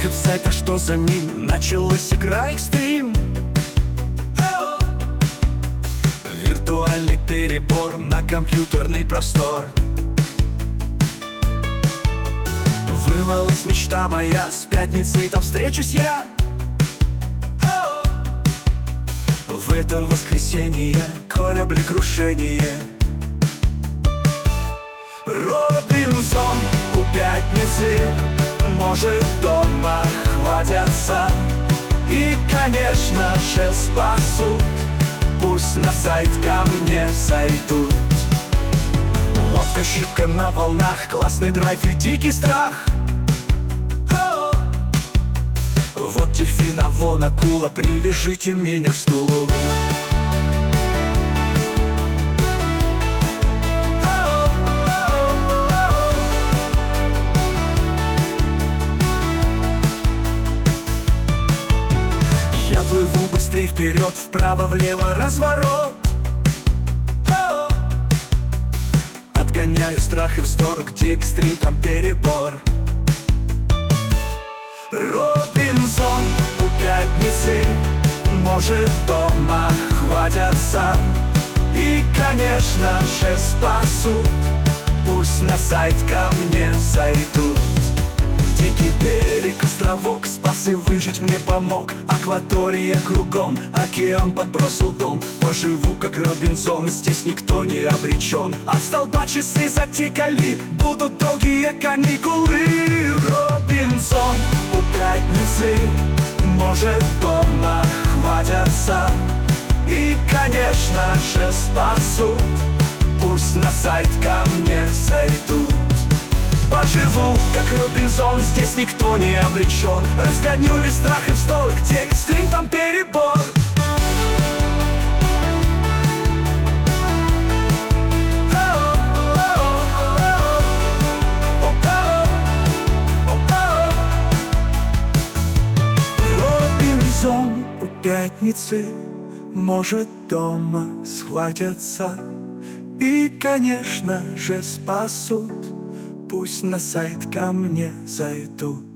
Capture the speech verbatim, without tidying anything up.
Выход с сайта, что за ним? Началась игра экстрим. Виртуальный перебор на компьютерный простор. Вырвалась мечта моя, с пятницей там встречусь я. В этом воскресенье кораблекрушение. Робинзон у пятницы, может, дома хватятся и, конечно же, спасут. Пусть на сайт ко мне зайдут. Ловкая ошибка на волнах, классный драйв и дикий страх. Вот дельфина, вон акула, привяжите меня к стулу. Я плыву быстрее вперед, вправо-влево разворот. Отгоняю страх и вздор, где экстрим, там перебор. Робинзон у пятницы, может, дома хватятся и, конечно же, спасут. Пусть на сайт ко мне зайдут. Дикий берег, островок, спас и выжить мне помог. Акватория кругом, океан подбросил дом. Поживу как Робинзон, здесь никто не обречен. От столба часы затикали, будут долгие каникулы. Робинзон у пятницы, может, дома хватятся и, конечно же, спасут. Пусть на сайт ко мне зайдут. Поживу, как Робинзон, здесь никто не обречен. Разгоню весь страх и вздор, где экстрим, там перебор. Робинзон у пятницы, может, дома схватятся и, конечно же, спасут. Пусть на сайт ко мне зайдут.